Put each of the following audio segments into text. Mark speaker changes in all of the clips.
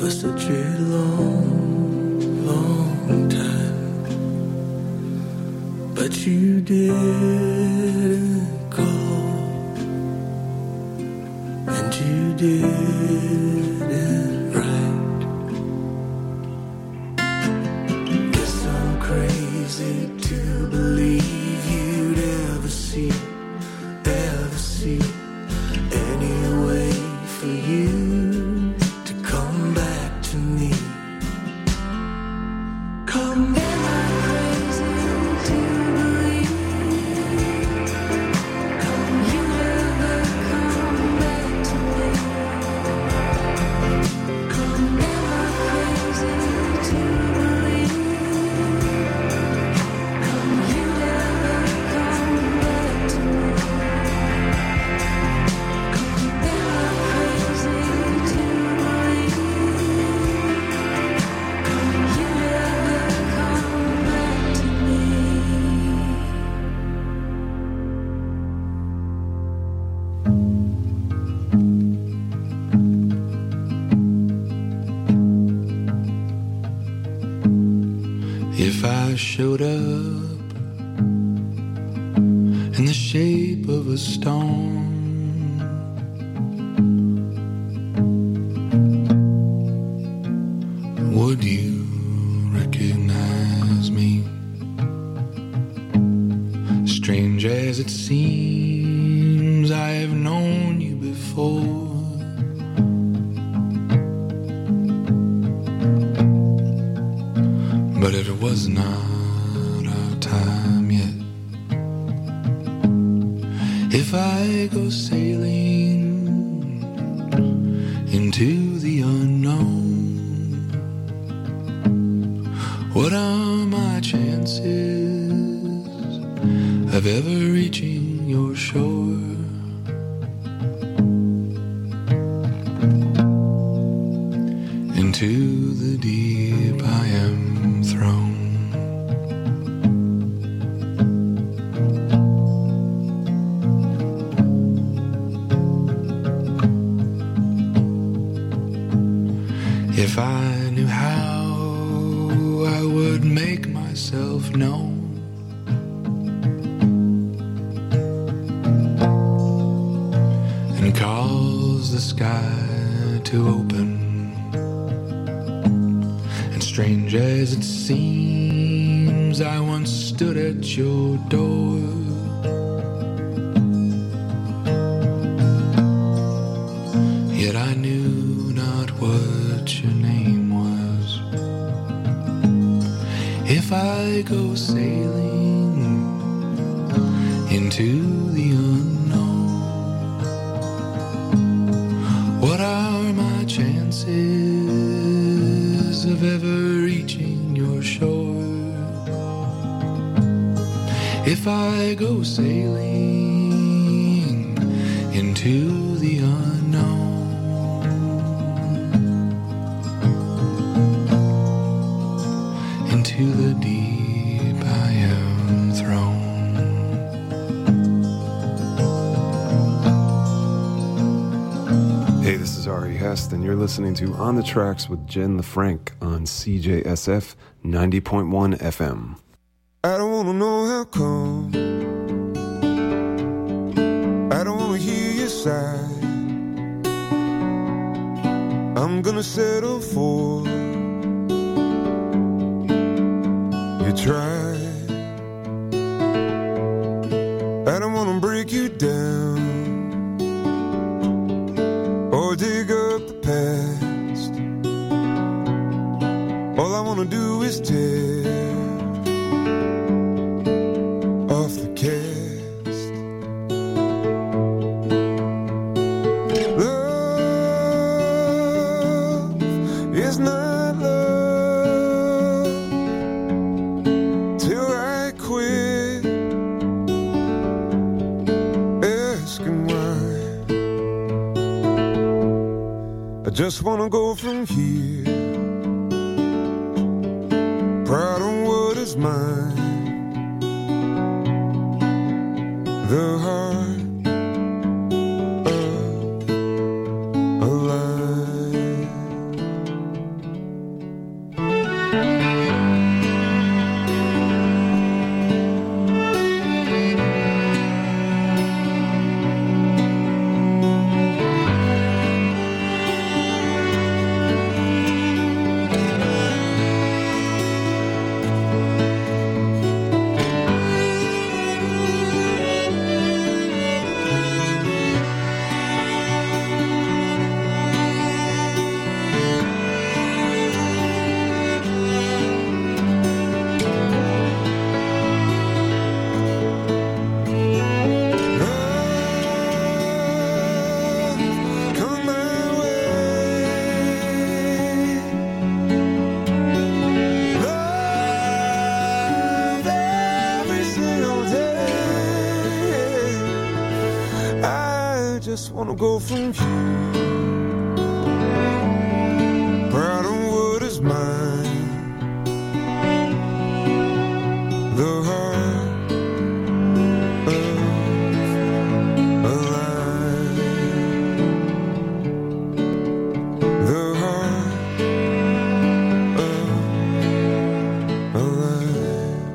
Speaker 1: for such a long time, but you didn't call, and you didn't write. Guess I'm crazy to believe you'd ever see any way for you to come back to me. Come back. If I showed up in the shape of a stone, would you recognize me? Strange as it seems, I have known you before. But it was not our time yet. If I go sailing into the unknown, what are my chances of ever reaching your shore? Into the deep I am thrown. If I knew how, I would make myself known. And cause the sky to open. Strange as it seems, I once stood at your door. Yet I knew not what your name was. If I go sailing into the unknown, what are my chances of ever reaching your shore? If I go sailing into the unknown, into the deep I am thrown.
Speaker 2: Hey, this is Ari Hest, and you're listening to On the Tracks with Jen LaFranc on CJSF 90.1 FM.
Speaker 3: I don't wanna know how come, I don't wanna hear your sigh. I'm gonna settle for you try. I don't wanna break you down or dig up the past. All I wanna do is tear off the cast. Love is not love till I quit asking why. I just wanna go from here, proud of what is mine. The heart of a line. go from here, proud of what is mine, the heart of a lion, the heart of a lion.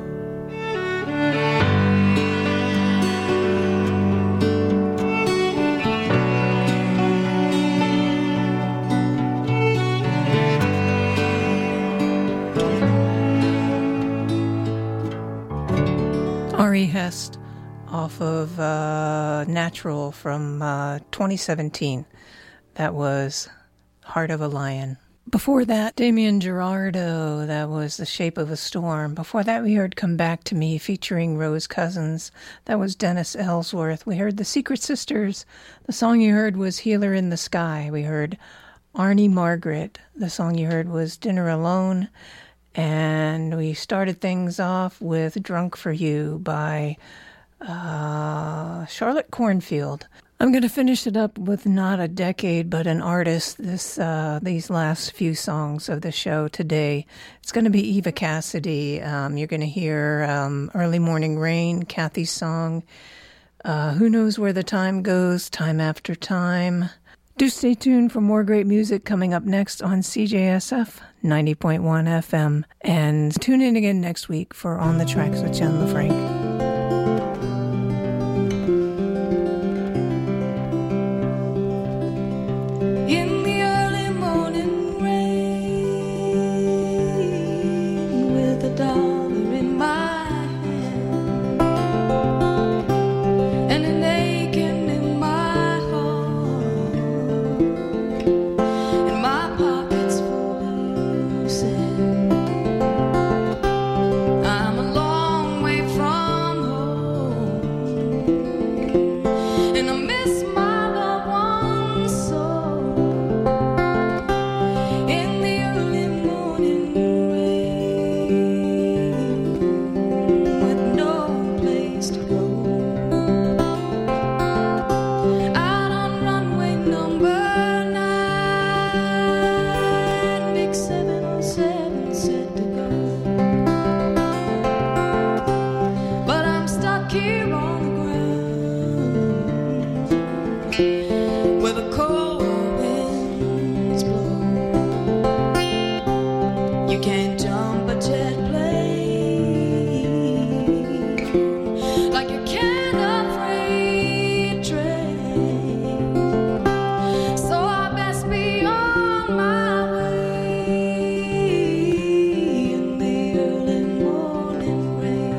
Speaker 4: Ari Hest off of Natural from 2017. That was Heart of a Lion. Before that, Damien Gerardo, that was The Shape of a Storm. Before that, we heard Come Back to Me featuring Rose Cousins. That was Dennis Ellsworth. We heard The Secret Sisters. The song you heard was Healer in the Sky. We heard Arnie Margaret. The song you heard was Dinner Alone. And we started things off with Drunk for You by Charlotte Cornfield. I'm going to finish it up with not a decade, but an artist these last few songs of the show today. It's going to be Eva Cassidy. You're going to hear Early Morning Rain, Kathy's song, Who Knows Where the Time Goes, Time After Time. Do stay tuned for more great music coming up next on CJSF 90.1 FM. And tune in again next week for On the Tracks with Jen LaFranc.
Speaker 5: In the early morning rain, with a dollar in my hand and an aching in my heart, and my pockets full of sand. I'm a long way from home, and I miss my loved ones so. In the early morning rain, with no place to go, out on runway number 9, big 707 said to go, but I'm stuck here on the ground where the cold winds blow. You can't jump a jet plane like you can a freight train. So I best be on my way in the early morning rain.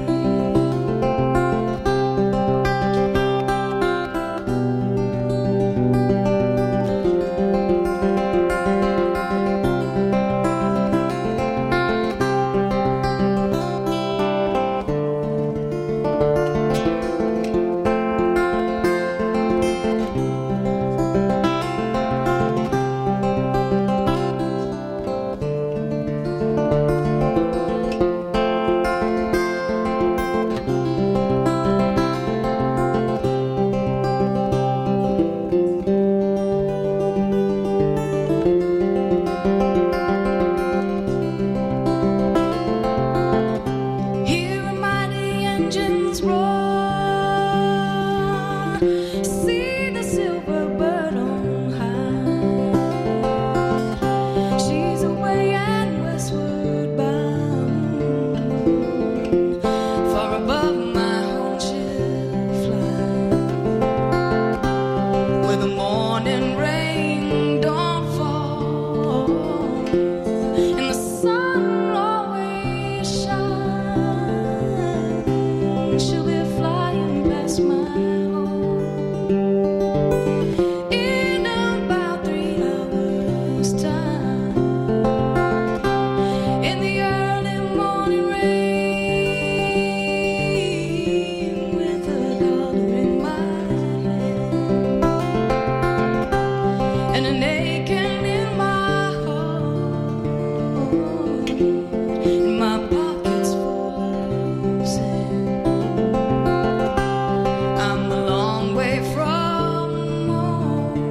Speaker 5: Hear a mighty engines roar, see the silver bird on high. She's away and westward bound, far above my home she'll fly, where the morning rain don't fall and the sun always shines. She'll be flying past my home in about 3 hours' time. In the early morning rain, with a dollar in my hand and an aching in my heart, and my pockets full of sand. I'm a long way from home,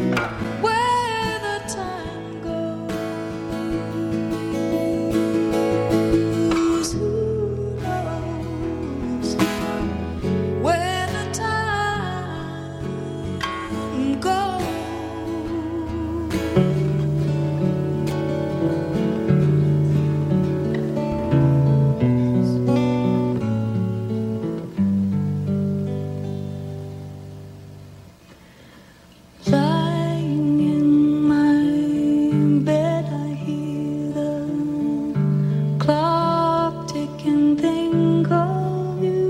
Speaker 5: where the time goes. Who knows where the time goes? Lying in my bed, I hear the clock tick and think of you,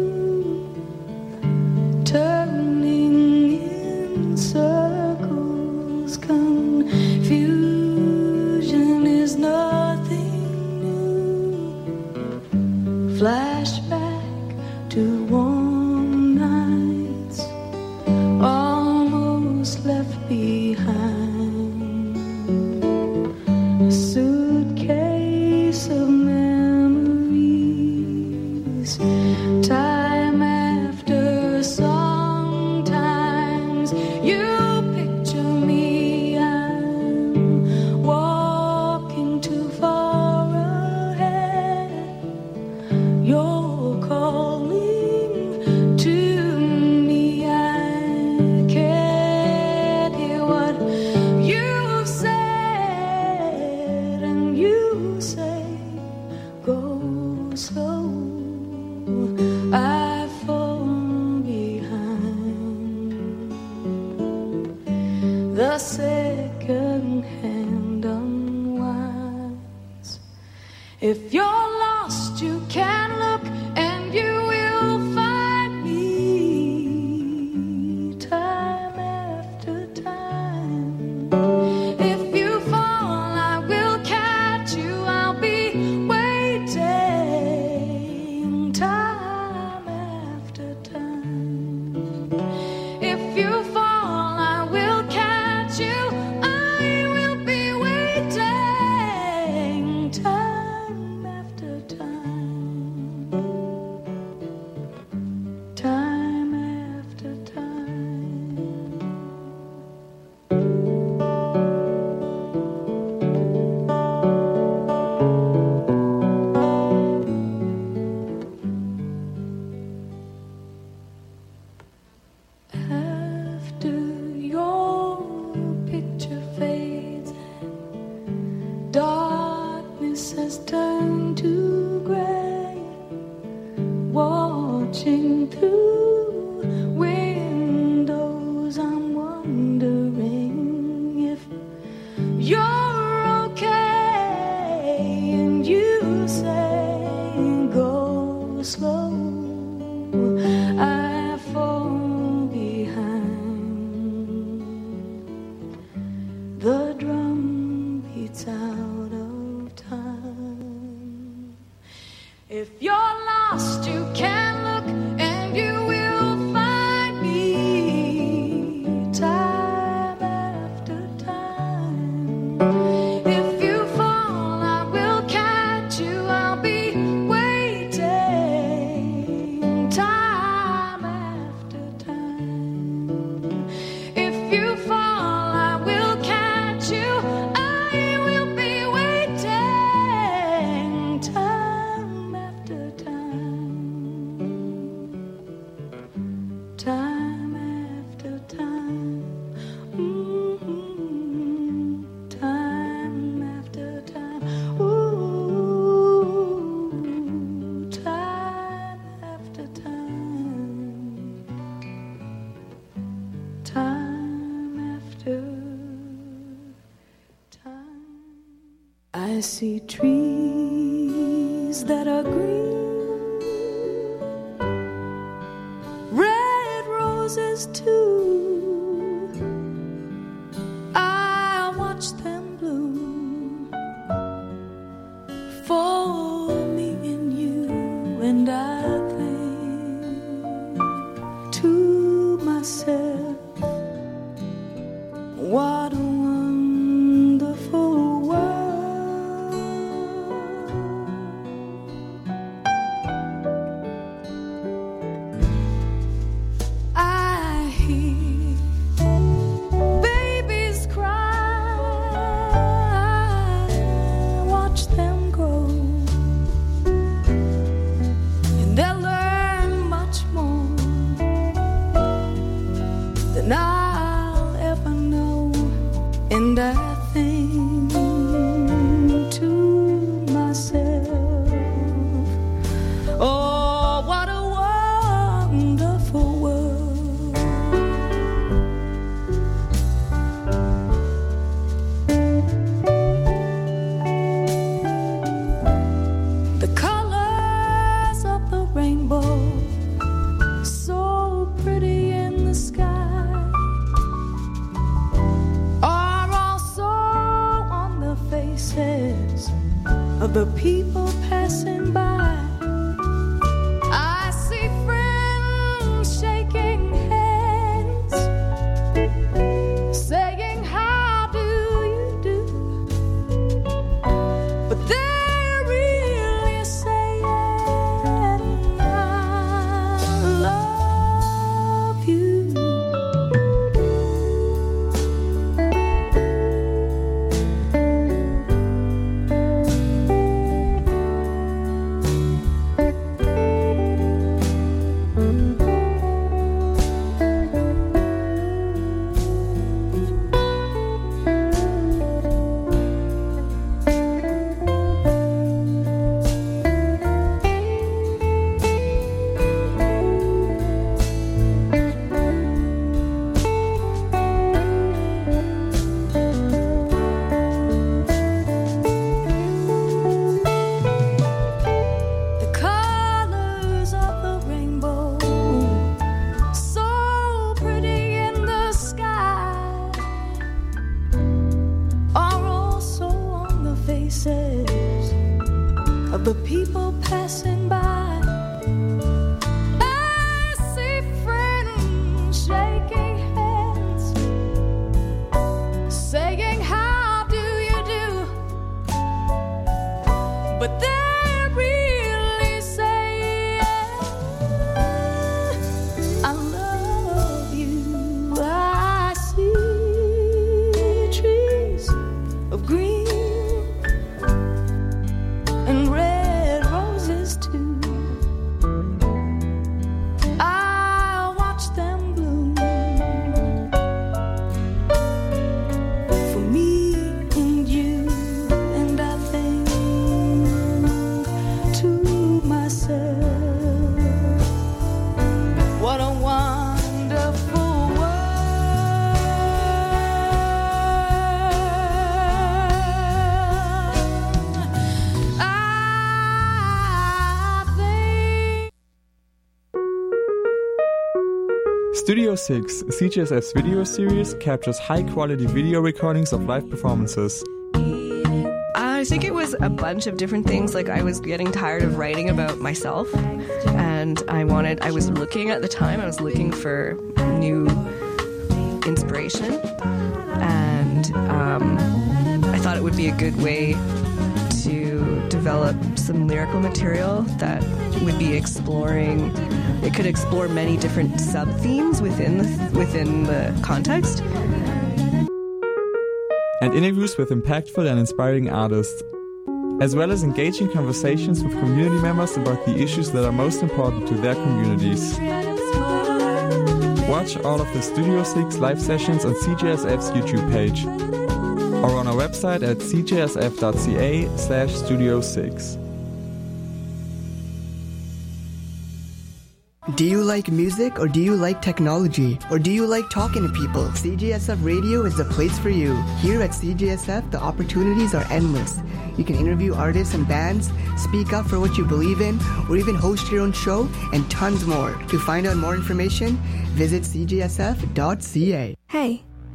Speaker 5: turning in circles. Confusion is nothing new. Flashback to warm nights almost left behind. A suitcase of memories. Time after sometimes you picture me. I'm walking too far ahead. You're calling to me. I can't hear what you've said, and you say, go slow. I fall behind. The second hand unwinds. If you're lost, you can look and you will find me. Time after time. If you fall, I will catch you. I'll be waiting. Time after time. If you fall, I will catch you. I will be waiting. Time after time. Time after time. After your picture fades and darkness has turned to gray, watching through windows, I'm wondering if you're okay, and you say, go slow. I fall behind. The drum beats out of time. If you're lost, you can look and you will find me. Time after time. If you fall, I will catch you. I'll be waiting. Time after time. If you fall, I will catch you. I will be waiting. Time after time. Time after time. Time after time. Ooh, time after time. Time after time. I see trees that are green, red roses too. I watch them bloom for me and you, and I think to myself, what a wonderful world. I hear And I think to myself, oh, what a wonderful world. The colors of the rainbow, so pretty in the sky, are also on the faces of the people passing by. I see friends shaking hands, saying, how do you do? But they're really saying, I love you. The colors of the rainbow, so pretty in the sky, are also on the faces of the people passing by. I see friends shaking hands, saying, how do you do? But they're really saying, I love you. I see trees of green and red roses too. I watch them bloom for me and you, and I think to myself, what a wonderful world. I think
Speaker 6: Studio 6, CJSF's video series, captures high-quality video recordings of live performances.
Speaker 7: I think it was a bunch of different things. Like, I was getting tired of writing about myself, and I was looking at the time, I was looking for new inspiration, and I thought it would be a good way to develop some lyrical material that would be exploring, it could explore many different sub-themes within the context.
Speaker 6: And interviews with impactful and inspiring artists, as well as engaging conversations with community members about the issues that are most important to their communities. Watch all of the Studio 6 live sessions on CJSF's YouTube page, or on our website at cjsf.ca/Studio6.
Speaker 8: Do you like music, or do you like technology, or do you like talking to people? CJSF Radio is the place for you. Here at CJSF, the opportunities are endless. You can interview artists and bands, speak up for what you believe in, or even host your own show, and tons more. To find out more information, visit cjsf.ca.
Speaker 9: Hey,